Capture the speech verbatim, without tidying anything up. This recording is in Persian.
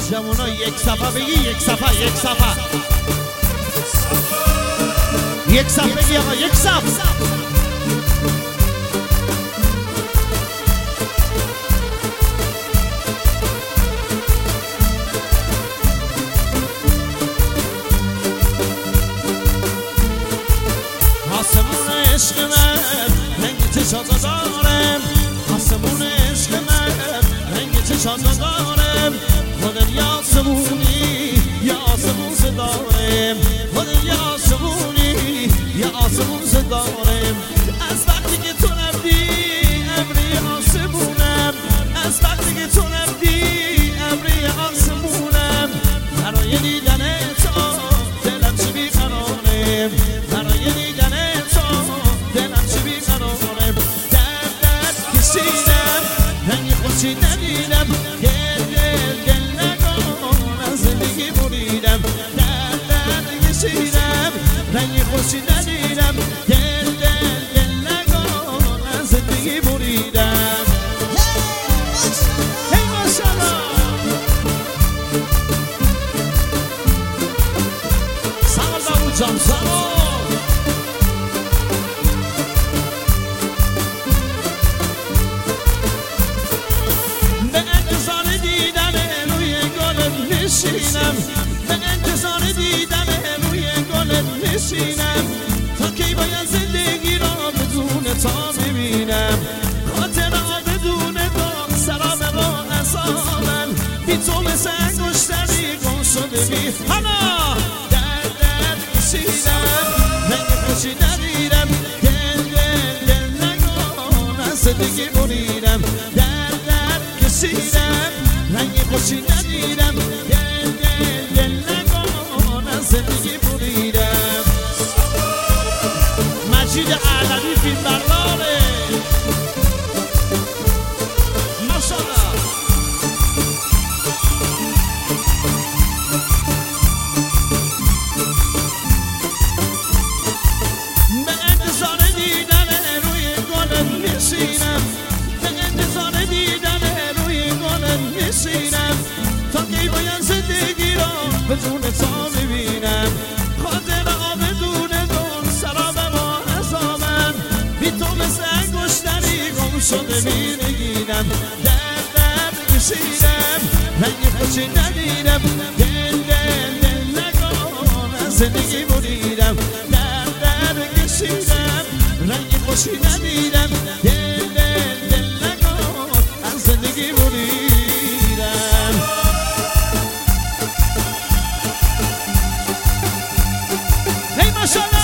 جوونا یک صفحه بگی، یک صفحه، یک صفحه، یک صفحه بگی آقا، یک صفحه. آسمون عشق من رنگ چشاتو دارم، آسمون عشق من رنگ چشاتو دارم. خودت یا آسمونی یا آسمون ستارم، خودت یا آسمونی یا آسمون ستارم. از وقتی که تو نبودی ابری آسمونم، از وقتی که تو نبودی ابری آسمونم. برای دیدن تو دلم چی بیقرارم، برای دیدن دلم چی بیقرارم. درد درد کشیدم رنگ خوشی ندیدم، دل دل دل نکن از زندگی بریدم. درد درد کشیدم رنگ خوشی ندیدم، دل دل دل نکن از زندگی بریدم. هی ماشاءالله سلام داوود جان، سلام. نشینم به انتظار دیدن روی گلت نشینم، تا کی باید زندگی را بدون تا ببینم. خاطرها بدون تو سراب را عذابن، بی تو مثل انگشتری گم شده بی حالا. درد درد کشیدم رنگ خوشی ندیدم، دل دل دل نکن از زندگی بریدم. درد درد کشیدم رنگ خوشی ندیدم، دل دل دل نکن از زندگی بریدم. مجید اعلوی فیلم برداره ماشاءالله. به انتظار دیدن روی گلت نشینم، به انتظار دیدن روی گلت نشینم، تا کی باید زندگی را بدون تا ببینم. خاطرها بدون تو سراب ما عذابن، بی تو مثل انگشتری گم شده می‌نگینم. درد درد کشیدم رنگ خوشی ندیدم، دل دل دل نکن از زندگی بریدم. درد درد کشیدم رنگ خوشی ندیدم، دل دل دل نکن از زندگی بریدم. هی ماشاءالله